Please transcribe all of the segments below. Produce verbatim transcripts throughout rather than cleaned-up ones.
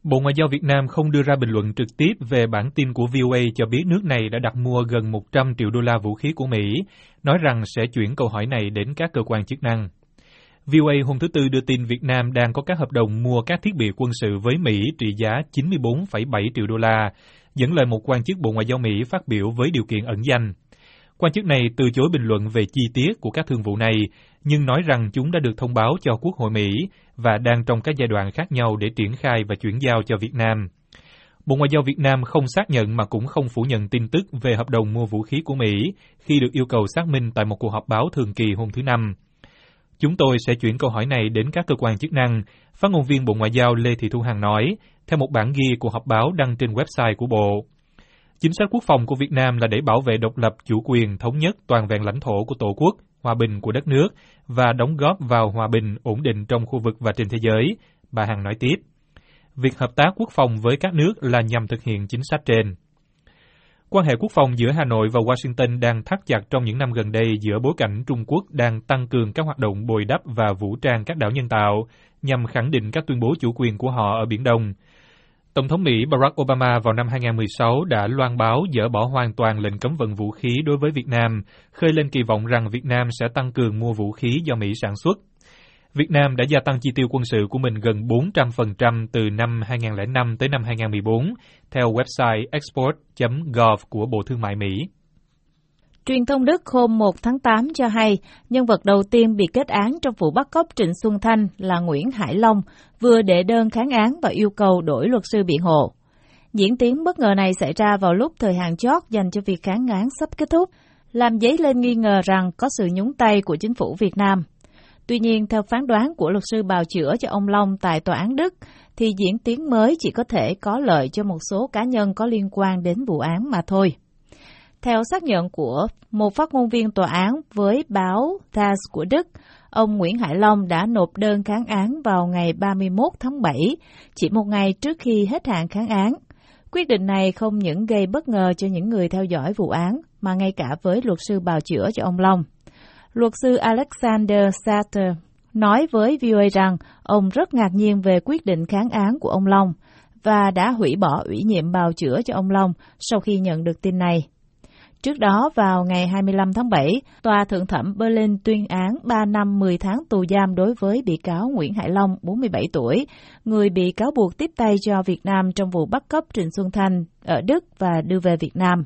Bộ Ngoại giao Việt Nam không đưa ra bình luận trực tiếp về bản tin của vê o a cho biết nước này đã đặt mua gần một trăm triệu đô la vũ khí của Mỹ, nói rằng sẽ chuyển câu hỏi này đến các cơ quan chức năng. vê o a hôm thứ Tư đưa tin Việt Nam đang có các hợp đồng mua các thiết bị quân sự với Mỹ trị giá chín mươi bốn phẩy bảy triệu đô la, dẫn lời một quan chức Bộ Ngoại giao Mỹ phát biểu với điều kiện ẩn danh. Quan chức này từ chối bình luận về chi tiết của các thương vụ này, nhưng nói rằng chúng đã được thông báo cho Quốc hội Mỹ và đang trong các giai đoạn khác nhau để triển khai và chuyển giao cho Việt Nam. Bộ Ngoại giao Việt Nam không xác nhận mà cũng không phủ nhận tin tức về hợp đồng mua vũ khí của Mỹ khi được yêu cầu xác minh tại một cuộc họp báo thường kỳ hôm thứ Năm. Chúng tôi sẽ chuyển câu hỏi này đến các cơ quan chức năng, phát ngôn viên Bộ Ngoại giao Lê Thị Thu Hằng nói, theo một bản ghi của họp báo đăng trên website của Bộ. Chính sách quốc phòng của Việt Nam là để bảo vệ độc lập, chủ quyền, thống nhất, toàn vẹn lãnh thổ của Tổ quốc, hòa bình của đất nước và đóng góp vào hòa bình, ổn định trong khu vực và trên thế giới, bà Hằng nói tiếp. Việc hợp tác quốc phòng với các nước là nhằm thực hiện chính sách trên. Quan hệ quốc phòng giữa Hà Nội và Washington đang thắt chặt trong những năm gần đây giữa bối cảnh Trung Quốc đang tăng cường các hoạt động bồi đắp và vũ trang các đảo nhân tạo nhằm khẳng định các tuyên bố chủ quyền của họ ở Biển Đông. Tổng thống Mỹ Barack Obama vào năm hai không một sáu đã loan báo dỡ bỏ hoàn toàn lệnh cấm vận vũ khí đối với Việt Nam, khơi lên kỳ vọng rằng Việt Nam sẽ tăng cường mua vũ khí do Mỹ sản xuất. Việt Nam đã gia tăng chi tiêu quân sự của mình gần bốn trăm phần trăm từ năm hai không không năm tới năm hai không một bốn, theo website export chấm gov của Bộ Thương mại Mỹ. Truyền thông Đức hôm một tháng tám cho hay, nhân vật đầu tiên bị kết án trong vụ bắt cóc Trịnh Xuân Thanh là Nguyễn Hải Long, vừa đệ đơn kháng án và yêu cầu đổi luật sư biện hộ. Diễn tiến bất ngờ này xảy ra vào lúc thời hạn chót dành cho việc kháng án sắp kết thúc, làm dấy lên nghi ngờ rằng có sự nhúng tay của chính phủ Việt Nam. Tuy nhiên, theo phán đoán của luật sư bào chữa cho ông Long tại tòa án Đức, thì diễn tiến mới chỉ có thể có lợi cho một số cá nhân có liên quan đến vụ án mà thôi. Theo xác nhận của một phát ngôn viên tòa án với báo TASS của Đức, ông Nguyễn Hải Long đã nộp đơn kháng án vào ngày ba mươi mốt tháng bảy, chỉ một ngày trước khi hết hạn kháng án. Quyết định này không những gây bất ngờ cho những người theo dõi vụ án, mà ngay cả với luật sư bào chữa cho ông Long. Luật sư Alexander Satter nói với vê o a rằng ông rất ngạc nhiên về quyết định kháng án của ông Long và đã hủy bỏ ủy nhiệm bào chữa cho ông Long sau khi nhận được tin này. Trước đó, vào ngày hai mươi lăm tháng bảy, Tòa Thượng thẩm Berlin tuyên án ba năm mười tháng tù giam đối với bị cáo Nguyễn Hải Long, bốn mươi bảy tuổi, người bị cáo buộc tiếp tay cho Việt Nam trong vụ bắt cóc Trịnh Xuân Thanh ở Đức và đưa về Việt Nam.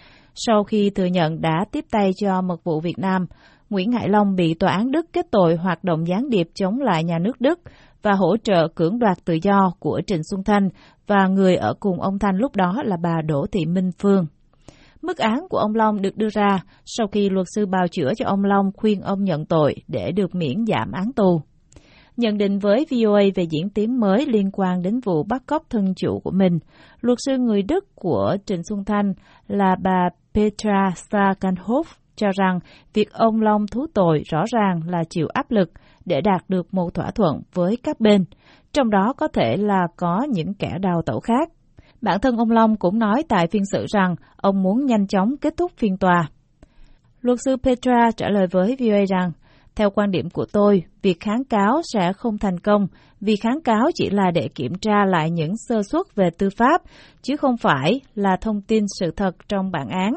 Sau khi thừa nhận đã tiếp tay cho mật vụ Việt Nam, Nguyễn Hải Long bị tòa án Đức kết tội hoạt động gián điệp chống lại nhà nước Đức và hỗ trợ cưỡng đoạt tự do của Trịnh Xuân Thanh và người ở cùng ông Thanh lúc đó là bà Đỗ Thị Minh Phương. Mức án của ông Long được đưa ra sau khi luật sư bào chữa cho ông Long khuyên ông nhận tội để được miễn giảm án tù. Nhận định với vê o a về diễn tiến mới liên quan đến vụ bắt cóc thân chủ của mình, luật sư người Đức của Trịnh Xuân Thanh là bà Petra Starkenhoff cho rằng việc ông Long thú tội rõ ràng là chịu áp lực để đạt được một thỏa thuận với các bên, trong đó có thể là có những kẻ đào tẩu khác. Bản thân ông Long cũng nói tại phiên xử rằng ông muốn nhanh chóng kết thúc phiên tòa. Luật sư Petra trả lời với vê o a rằng, theo quan điểm của tôi, việc kháng cáo sẽ không thành công vì kháng cáo chỉ là để kiểm tra lại những sơ suất về tư pháp, chứ không phải là thông tin sự thật trong bản án.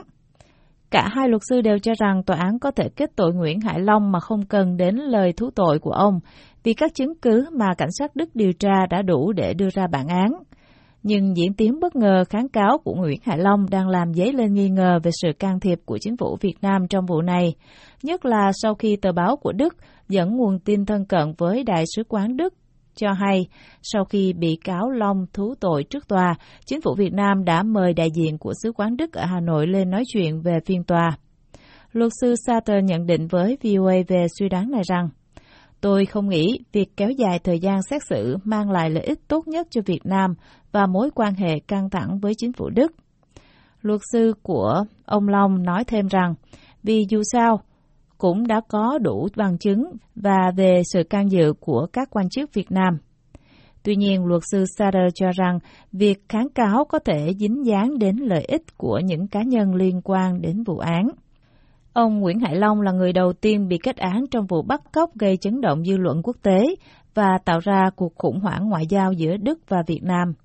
Cả hai luật sư đều cho rằng tòa án có thể kết tội Nguyễn Hải Long mà không cần đến lời thú tội của ông, vì các chứng cứ mà cảnh sát Đức điều tra đã đủ để đưa ra bản án. Nhưng diễn tiến bất ngờ kháng cáo của Nguyễn Hải Long đang làm dấy lên nghi ngờ về sự can thiệp của chính phủ Việt Nam trong vụ này, nhất là sau khi tờ báo của Đức dẫn nguồn tin thân cận với Đại sứ quán Đức cho hay, sau khi bị cáo Long thú tội trước tòa, chính phủ Việt Nam đã mời đại diện của sứ quán Đức ở Hà Nội lên nói chuyện về phiên tòa. Luật sư Satter nhận định với vê o a về suy đoán này rằng, tôi không nghĩ việc kéo dài thời gian xét xử mang lại lợi ích tốt nhất cho Việt Nam và mối quan hệ căng thẳng với chính phủ Đức. Luật sư của ông Long nói thêm rằng, vì dù sao, cũng đã có đủ bằng chứng và về sự can dự của các quan chức Việt Nam. Tuy nhiên, luật sư Satter cho rằng việc kháng cáo có thể dính dáng đến lợi ích của những cá nhân liên quan đến vụ án. Ông Nguyễn Hải Long là người đầu tiên bị kết án trong vụ bắt cóc gây chấn động dư luận quốc tế và tạo ra cuộc khủng hoảng ngoại giao giữa Đức và Việt Nam.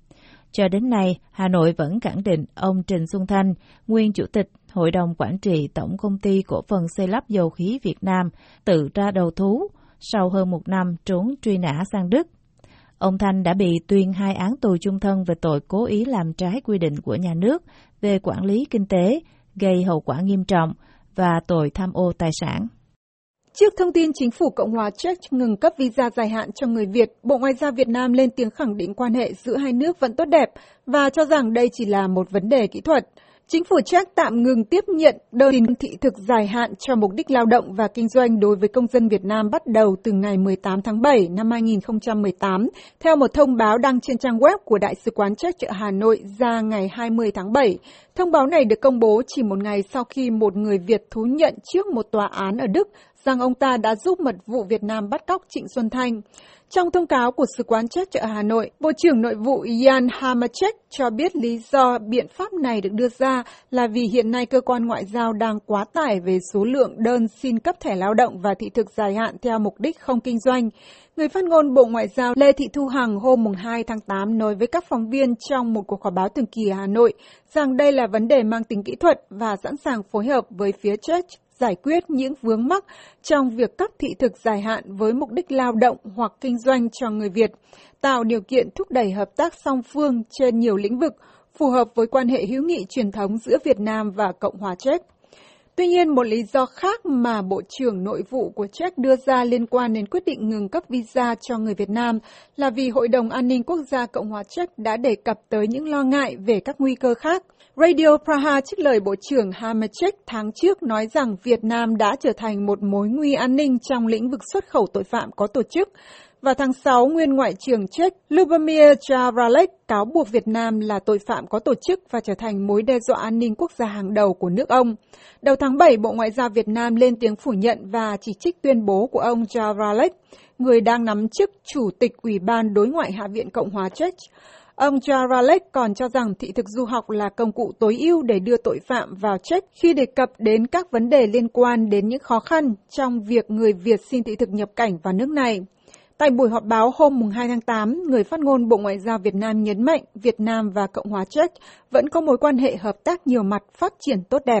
Cho đến nay, Hà Nội vẫn khẳng định ông Trịnh Xuân Thanh, nguyên Chủ tịch Hội đồng Quản trị Tổng Công ty Cổ phần Xây lắp Dầu khí Việt Nam, tự ra đầu thú sau hơn một năm trốn truy nã sang Đức. Ông Thanh đã bị tuyên hai án tù chung thân về tội cố ý làm trái quy định của nhà nước về quản lý kinh tế, gây hậu quả nghiêm trọng và tội tham ô tài sản. Trước thông tin chính phủ Cộng hòa Czech ngừng cấp visa dài hạn cho người Việt, Bộ Ngoại giao Việt Nam lên tiếng khẳng định quan hệ giữa hai nước vẫn tốt đẹp và cho rằng đây chỉ là một vấn đề kỹ thuật. Chính phủ Czech tạm ngừng tiếp nhận đơn xin thị thực dài hạn cho mục đích lao động và kinh doanh đối với công dân Việt Nam bắt đầu từ ngày mười tám tháng bảy năm hai nghìn không trăm mười tám, theo một thông báo đăng trên trang web của Đại sứ quán Czech tại Hà Nội ra ngày hai mươi tháng bảy. Thông báo này được công bố chỉ một ngày sau khi một người Việt thú nhận trước một tòa án ở Đức rằng ông ta đã giúp mật vụ Việt Nam bắt cóc Trịnh Xuân Thanh. Trong thông cáo của Sứ quán Czech ở Hà Nội, Bộ trưởng Nội vụ Jan Hamáček cho biết lý do biện pháp này được đưa ra là vì hiện nay cơ quan ngoại giao đang quá tải về số lượng đơn xin cấp thẻ lao động và thị thực dài hạn theo mục đích không kinh doanh. Người phát ngôn Bộ Ngoại giao Lê Thị Thu Hằng hôm hai tháng tám nói với các phóng viên trong một cuộc họp báo thường kỳ ở Hà Nội rằng đây là vấn đề mang tính kỹ thuật và sẵn sàng phối hợp với phía Czech giải quyết những vướng mắc trong việc cấp thị thực dài hạn với mục đích lao động hoặc kinh doanh cho người Việt, tạo điều kiện thúc đẩy hợp tác song phương trên nhiều lĩnh vực, phù hợp với quan hệ hữu nghị truyền thống giữa Việt Nam và Cộng hòa Czech. Tuy nhiên, một lý do khác mà Bộ trưởng Nội vụ của Czech đưa ra liên quan đến quyết định ngừng cấp visa cho người Việt Nam là vì Hội đồng An ninh Quốc gia Cộng hòa Czech đã đề cập tới những lo ngại về các nguy cơ khác. Radio Praha trích lời Bộ trưởng Hamáček tháng trước nói rằng Việt Nam đã trở thành một mối nguy an ninh trong lĩnh vực xuất khẩu tội phạm có tổ chức. Vào tháng sáu, nguyên Ngoại trưởng Czech Lubomír Zaorálek cáo buộc Việt Nam là tội phạm có tổ chức và trở thành mối đe dọa an ninh quốc gia hàng đầu của nước ông. Đầu tháng bảy, Bộ Ngoại giao Việt Nam lên tiếng phủ nhận và chỉ trích tuyên bố của ông Zaorálek, người đang nắm chức Chủ tịch Ủy ban Đối ngoại Hạ viện Cộng hòa Czech. Ông Zaorálek còn cho rằng thị thực du học là công cụ tối ưu để đưa tội phạm vào Czech khi đề cập đến các vấn đề liên quan đến những khó khăn trong việc người Việt xin thị thực nhập cảnh vào nước này. Tại buổi họp báo hôm hai tháng tám, người phát ngôn Bộ Ngoại giao Việt Nam nhấn mạnh Việt Nam và Cộng hòa Czech vẫn có mối quan hệ hợp tác nhiều mặt phát triển tốt đẹp.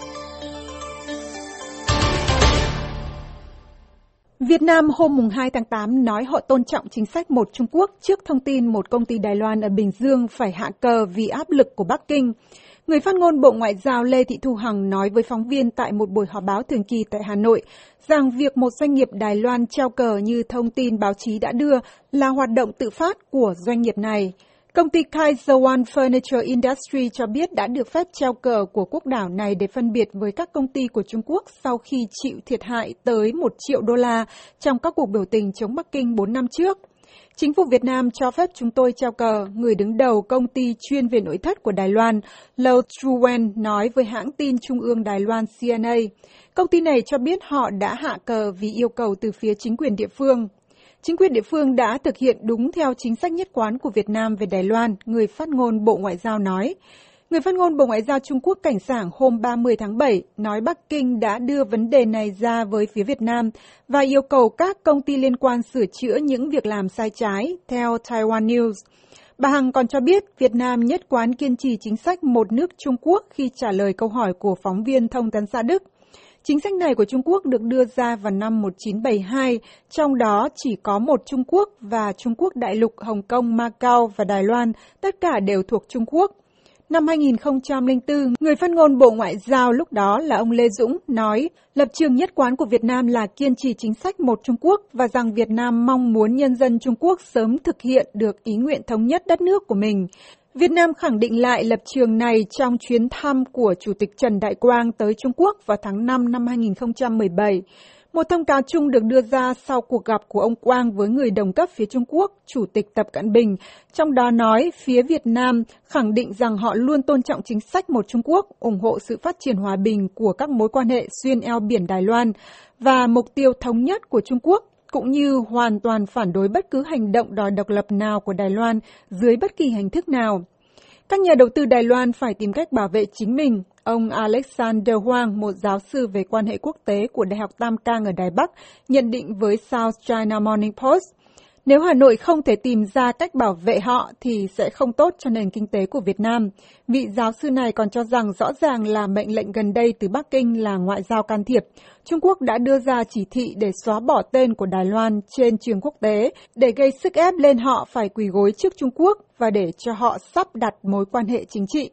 Việt Nam hôm hai tháng tám nói họ tôn trọng chính sách một Trung Quốc trước thông tin một công ty Đài Loan ở Bình Dương phải hạ cờ vì áp lực của Bắc Kinh. Người phát ngôn Bộ Ngoại giao Lê Thị Thu Hằng nói với phóng viên tại một buổi họp báo thường kỳ tại Hà Nội rằng việc một doanh nghiệp Đài Loan treo cờ như thông tin báo chí đã đưa là hoạt động tự phát của doanh nghiệp này. Công ty Kaiser One Furniture Industry cho biết đã được phép treo cờ của quốc đảo này để phân biệt với các công ty của Trung Quốc sau khi chịu thiệt hại tới một triệu đô la trong các cuộc biểu tình chống Bắc Kinh bốn năm trước. Chính phủ Việt Nam cho phép chúng tôi treo cờ, người đứng đầu công ty chuyên về nội thất của Đài Loan, Lau Truwen nói với hãng tin Trung ương Đài Loan C N A. Công ty này cho biết họ đã hạ cờ vì yêu cầu từ phía chính quyền địa phương. Chính quyền địa phương đã thực hiện đúng theo chính sách nhất quán của Việt Nam về Đài Loan, người phát ngôn Bộ Ngoại giao nói. Người phát ngôn Bộ Ngoại giao Trung Quốc cảnh sảng hôm ba mươi tháng bảy nói Bắc Kinh đã đưa vấn đề này ra với phía Việt Nam và yêu cầu các công ty liên quan sửa chữa những việc làm sai trái, theo Taiwan News. Bà Hằng còn cho biết Việt Nam nhất quán kiên trì chính sách một nước Trung Quốc khi trả lời câu hỏi của phóng viên Thông tấn xã Đức. Chính sách này của Trung Quốc được đưa ra vào năm một nghìn chín trăm bảy mươi hai, trong đó chỉ có một Trung Quốc và Trung Quốc đại lục, Hồng Kông, Macau và Đài Loan, tất cả đều thuộc Trung Quốc. Năm hai nghìn không trăm lẻ bốn, người phát ngôn Bộ Ngoại giao lúc đó là ông Lê Dũng nói lập trường nhất quán của Việt Nam là kiên trì chính sách một Trung Quốc và rằng Việt Nam mong muốn nhân dân Trung Quốc sớm thực hiện được ý nguyện thống nhất đất nước của mình. Việt Nam khẳng định lại lập trường này trong chuyến thăm của Chủ tịch Trần Đại Quang tới Trung Quốc vào tháng năm năm hai nghìn không trăm mười bảy. Một thông cáo chung được đưa ra sau cuộc gặp của ông Quang với người đồng cấp phía Trung Quốc, Chủ tịch Tập Cận Bình, trong đó nói phía Việt Nam khẳng định rằng họ luôn tôn trọng chính sách một Trung Quốc, ủng hộ sự phát triển hòa bình của các mối quan hệ xuyên eo biển Đài Loan và mục tiêu thống nhất của Trung Quốc, cũng như hoàn toàn phản đối bất cứ hành động đòi độc lập nào của Đài Loan dưới bất kỳ hình thức nào. Các nhà đầu tư Đài Loan phải tìm cách bảo vệ chính mình. Ông Alexander Huang, một giáo sư về quan hệ quốc tế của Đại học Tam Cang ở Đài Bắc, nhận định với South China Morning Post. Nếu Hà Nội không thể tìm ra cách bảo vệ họ thì sẽ không tốt cho nền kinh tế của Việt Nam. Vị giáo sư này còn cho rằng rõ ràng là mệnh lệnh gần đây từ Bắc Kinh là ngoại giao can thiệp. Trung Quốc đã đưa ra chỉ thị để xóa bỏ tên của Đài Loan trên trường quốc tế để gây sức ép lên họ phải quỳ gối trước Trung Quốc và để cho họ sắp đặt mối quan hệ chính trị.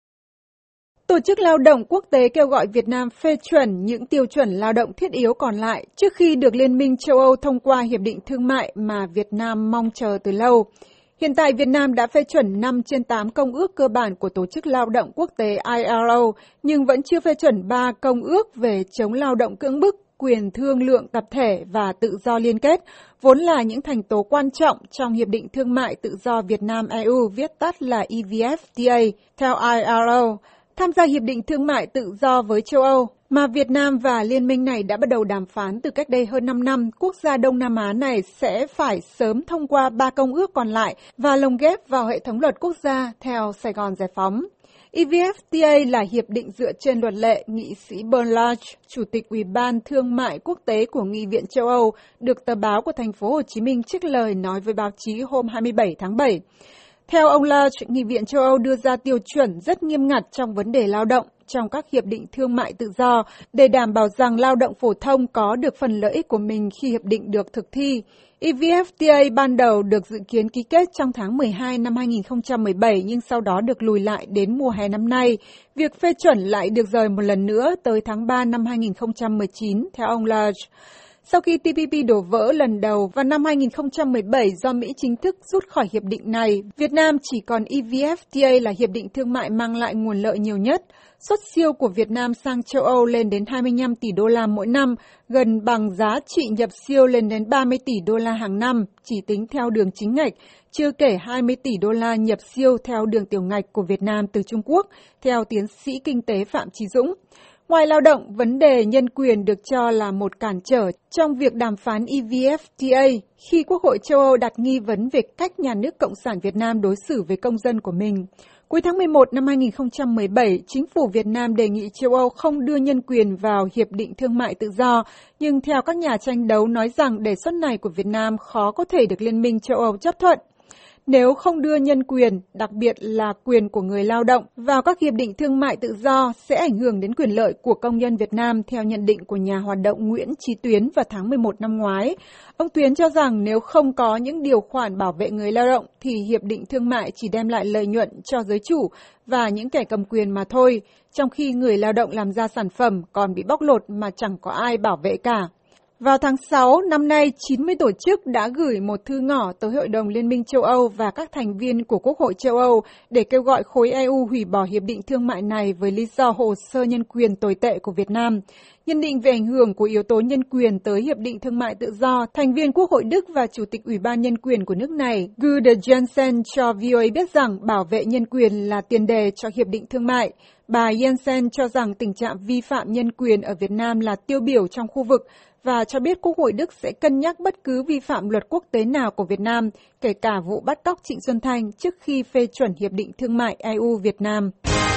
Tổ chức Lao động Quốc tế kêu gọi Việt Nam phê chuẩn những tiêu chuẩn lao động thiết yếu còn lại trước khi được Liên minh châu Âu thông qua Hiệp định Thương mại mà Việt Nam mong chờ từ lâu. Hiện tại Việt Nam đã phê chuẩn năm trên tám công ước cơ bản của Tổ chức Lao động Quốc tế I L O, nhưng vẫn chưa phê chuẩn ba công ước về chống lao động cưỡng bức, quyền thương lượng tập thể và tự do liên kết, vốn là những thành tố quan trọng trong Hiệp định Thương mại Tự do Việt Nam-e u, viết tắt là E V F T A, theo I L O. Tham gia Hiệp định Thương mại Tự do với châu Âu, mà Việt Nam và liên minh này đã bắt đầu đàm phán từ cách đây hơn năm năm, quốc gia Đông Nam Á này sẽ phải sớm thông qua ba công ước còn lại và lồng ghép vào hệ thống luật quốc gia theo Sài Gòn Giải phóng. E V F T A là hiệp định dựa trên luật lệ, nghị sĩ Bernard Lage, Chủ tịch Ủy ban Thương mại Quốc tế của Nghị viện châu Âu, được tờ báo của thành phố Hồ Chí Minh trích lời nói với báo chí hôm hai mươi bảy tháng bảy. Theo ông Lage, Nghị viện châu Âu đưa ra tiêu chuẩn rất nghiêm ngặt trong vấn đề lao động trong các hiệp định thương mại tự do để đảm bảo rằng lao động phổ thông có được phần lợi ích của mình khi hiệp định được thực thi. E V F T A ban đầu được dự kiến ký kết trong tháng mười hai năm hai nghìn không trăm mười bảy nhưng sau đó được lùi lại đến mùa hè năm nay. Việc phê chuẩn lại được dời một lần nữa tới tháng ba năm hai nghìn không trăm mười chín, theo ông Lage. Sau khi T P P đổ vỡ lần đầu vào năm hai nghìn không trăm mười bảy do Mỹ chính thức rút khỏi hiệp định này, Việt Nam chỉ còn E V F T A là hiệp định thương mại mang lại nguồn lợi nhiều nhất. Xuất siêu của Việt Nam sang châu Âu lên đến hai mươi lăm tỷ đô la mỗi năm, gần bằng giá trị nhập siêu lên đến ba mươi tỷ đô la hàng năm, chỉ tính theo đường chính ngạch, chưa kể hai mươi tỷ đô la nhập siêu theo đường tiểu ngạch của Việt Nam từ Trung Quốc, theo tiến sĩ kinh tế Phạm Chí Dũng. Ngoài lao động, vấn đề nhân quyền được cho là một cản trở trong việc đàm phán E V F T A khi Quốc hội châu Âu đặt nghi vấn về cách nhà nước Cộng sản Việt Nam đối xử với công dân của mình. Cuối tháng mười một năm hai nghìn không trăm mười bảy, chính phủ Việt Nam đề nghị châu Âu không đưa nhân quyền vào Hiệp định Thương mại Tự do, nhưng theo các nhà tranh đấu nói rằng đề xuất này của Việt Nam khó có thể được Liên minh châu Âu chấp thuận. Nếu không đưa nhân quyền, đặc biệt là quyền của người lao động, vào các hiệp định thương mại tự do sẽ ảnh hưởng đến quyền lợi của công nhân Việt Nam, theo nhận định của nhà hoạt động Nguyễn Chí Tuyến vào tháng mười một năm ngoái. Ông Tuyến cho rằng nếu không có những điều khoản bảo vệ người lao động thì hiệp định thương mại chỉ đem lại lợi nhuận cho giới chủ và những kẻ cầm quyền mà thôi, trong khi người lao động làm ra sản phẩm còn bị bóc lột mà chẳng có ai bảo vệ cả. Vào tháng sáu năm nay, chín mươi tổ chức đã gửi một thư ngỏ tới Hội đồng Liên minh châu Âu và các thành viên của Quốc hội châu Âu để kêu gọi khối E U hủy bỏ hiệp định thương mại này với lý do hồ sơ nhân quyền tồi tệ của Việt Nam. Nhận định về ảnh hưởng của yếu tố nhân quyền tới hiệp định thương mại tự do, thành viên Quốc hội Đức và Chủ tịch Ủy ban Nhân quyền của nước này, Gude Jensen cho V O A biết rằng bảo vệ nhân quyền là tiền đề cho hiệp định thương mại. Bà Jensen cho rằng tình trạng vi phạm nhân quyền ở Việt Nam là tiêu biểu trong khu vực và cho biết Quốc hội Đức sẽ cân nhắc bất cứ vi phạm luật quốc tế nào của Việt Nam, kể cả vụ bắt cóc Trịnh Xuân Thanh trước khi phê chuẩn Hiệp định Thương mại E U Việt Nam.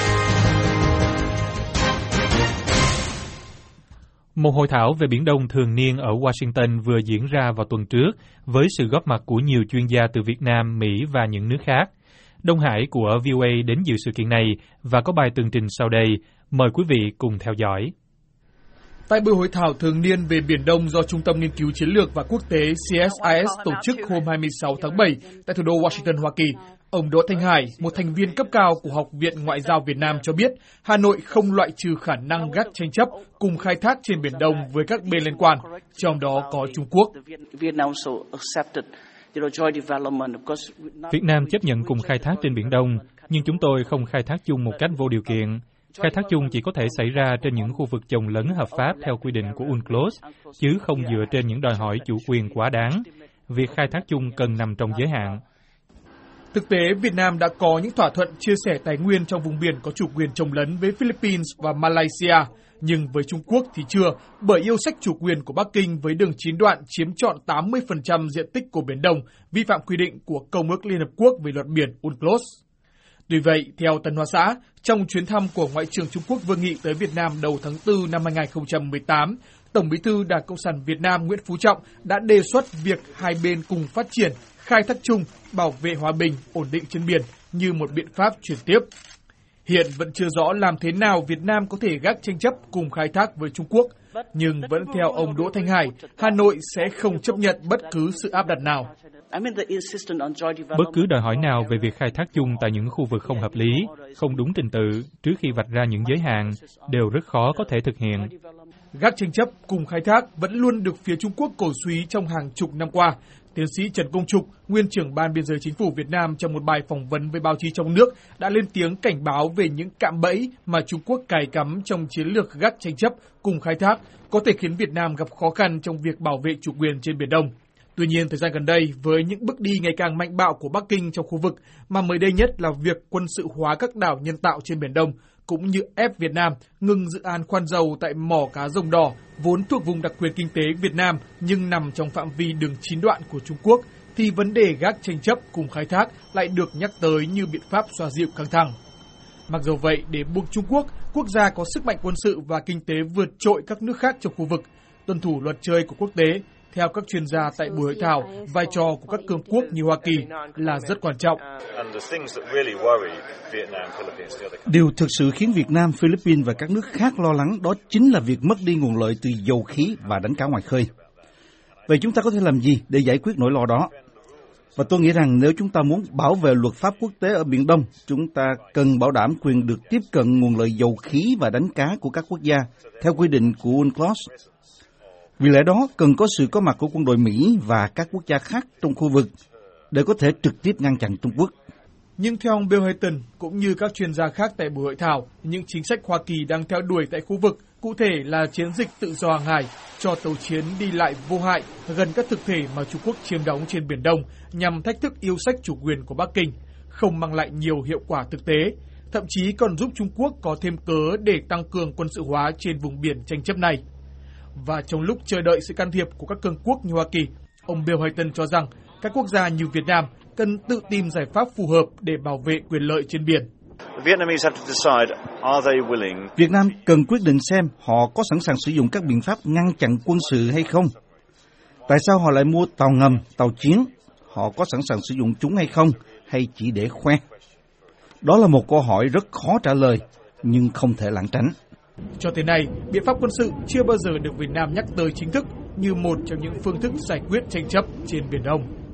Một hội thảo về Biển Đông thường niên ở Washington vừa diễn ra vào tuần trước với sự góp mặt của nhiều chuyên gia từ Việt Nam, Mỹ và những nước khác. Đông Hải của V O A đến dự sự kiện này và có bài tường trình sau đây. Mời quý vị cùng theo dõi. Tại buổi hội thảo thường niên về Biển Đông do Trung tâm Nghiên cứu Chiến lược và Quốc tế C S I S tổ chức hôm hai mươi sáu tháng bảy tại thủ đô Washington, Hoa Kỳ, ông Đỗ Thanh Hải, một thành viên cấp cao của Học viện Ngoại giao Việt Nam cho biết Hà Nội không loại trừ khả năng gác tranh chấp cùng khai thác trên Biển Đông với các bên liên quan, trong đó có Trung Quốc. Việt Nam chấp nhận cùng khai thác trên Biển Đông, nhưng chúng tôi không khai thác chung một cách vô điều kiện. Khai thác chung chỉ có thể xảy ra trên những khu vực chồng lấn hợp pháp theo quy định của U N C L O S, chứ không dựa trên những đòi hỏi chủ quyền quá đáng. Việc khai thác chung cần nằm trong giới hạn. Thực tế, Việt Nam đã có những thỏa thuận chia sẻ tài nguyên trong vùng biển có chủ quyền chồng lấn với Philippines và Malaysia, nhưng với Trung Quốc thì chưa, bởi yêu sách chủ quyền của Bắc Kinh với đường chín đoạn chiếm trọn tám mươi phần trăm diện tích của Biển Đông, vi phạm quy định của Công ước Liên Hợp Quốc về luật biển U N C L O S. Tuy vậy, theo Tân Hoa Xã, trong chuyến thăm của Ngoại trưởng Trung Quốc Vương Nghị tới Việt Nam đầu tháng tư năm hai nghìn không trăm mười tám, Tổng Bí thư Đảng Cộng sản Việt Nam Nguyễn Phú Trọng đã đề xuất việc hai bên cùng phát triển, khai thác chung, bảo vệ hòa bình, ổn định trên biển như một biện pháp chuyển tiếp. Hiện vẫn chưa rõ làm thế nào Việt Nam có thể gác tranh chấp cùng khai thác với Trung Quốc, nhưng vẫn theo ông Đỗ Thanh Hải, Hà Nội sẽ không chấp nhận bất cứ sự áp đặt nào. Bất cứ đòi hỏi nào về việc khai thác chung tại những khu vực không hợp lý, không đúng trình tự, trước khi vạch ra những giới hạn, đều rất khó có thể thực hiện. Gác tranh chấp cùng khai thác vẫn luôn được phía Trung Quốc cổ súy trong hàng chục năm qua. Tiến sĩ Trần Công Trục, nguyên trưởng ban biên giới chính phủ Việt Nam trong một bài phỏng vấn với báo chí trong nước đã lên tiếng cảnh báo về những cạm bẫy mà Trung Quốc cài cắm trong chiến lược gác tranh chấp cùng khai thác có thể khiến Việt Nam gặp khó khăn trong việc bảo vệ chủ quyền trên Biển Đông. Tuy nhiên, thời gian gần đây, với những bước đi ngày càng mạnh bạo của Bắc Kinh trong khu vực, mà mới đây nhất là việc quân sự hóa các đảo nhân tạo trên Biển Đông, cũng như ép Việt Nam ngừng dự án khoan dầu tại mỏ cá Rồng Đỏ, vốn thuộc vùng đặc quyền kinh tế Việt Nam nhưng nằm trong phạm vi đường chín đoạn của Trung Quốc, thì vấn đề gác tranh chấp cùng khai thác lại được nhắc tới như biện pháp xoa dịu căng thẳng. Mặc dù vậy, để buộc Trung Quốc, quốc gia có sức mạnh quân sự và kinh tế vượt trội các nước khác trong khu vực, tuân thủ luật chơi của quốc tế, theo các chuyên gia tại buổi hội thảo, vai trò của các cường quốc như Hoa Kỳ là rất quan trọng. Điều thực sự khiến Việt Nam, Philippines và các nước khác lo lắng đó chính là việc mất đi nguồn lợi từ dầu khí và đánh cá ngoài khơi. Vậy chúng ta có thể làm gì để giải quyết nỗi lo đó? Và tôi nghĩ rằng nếu chúng ta muốn bảo vệ luật pháp quốc tế ở Biển Đông, chúng ta cần bảo đảm quyền được tiếp cận nguồn lợi dầu khí và đánh cá của các quốc gia, theo quy định của UNCLOS. Vì lẽ đó, cần có sự có mặt của quân đội Mỹ và các quốc gia khác trong khu vực để có thể trực tiếp ngăn chặn Trung Quốc. Nhưng theo ông Bill Hayton, cũng như các chuyên gia khác tại buổi hội thảo, những chính sách Hoa Kỳ đang theo đuổi tại khu vực, cụ thể là chiến dịch tự do hàng hải, cho tàu chiến đi lại vô hại gần các thực thể mà Trung Quốc chiếm đóng trên Biển Đông nhằm thách thức yêu sách chủ quyền của Bắc Kinh, không mang lại nhiều hiệu quả thực tế, thậm chí còn giúp Trung Quốc có thêm cớ để tăng cường quân sự hóa trên vùng biển tranh chấp này. Và trong lúc chờ đợi sự can thiệp của các cường quốc như Hoa Kỳ, ông Bill Hayton cho rằng các quốc gia như Việt Nam cần tự tìm giải pháp phù hợp để bảo vệ quyền lợi trên biển. Việt Nam cần quyết định xem họ có sẵn sàng sử dụng các biện pháp ngăn chặn quân sự hay không. Tại sao họ lại mua tàu ngầm, tàu chiến? Họ có sẵn sàng sử dụng chúng hay không, hay chỉ để khoe? Đó là một câu hỏi rất khó trả lời, nhưng không thể lảng tránh. Cho tới nay, biện pháp quân sự chưa bao giờ được Việt Nam nhắc tới chính thức như một trong những phương thức giải quyết tranh chấp trên Biển Đông.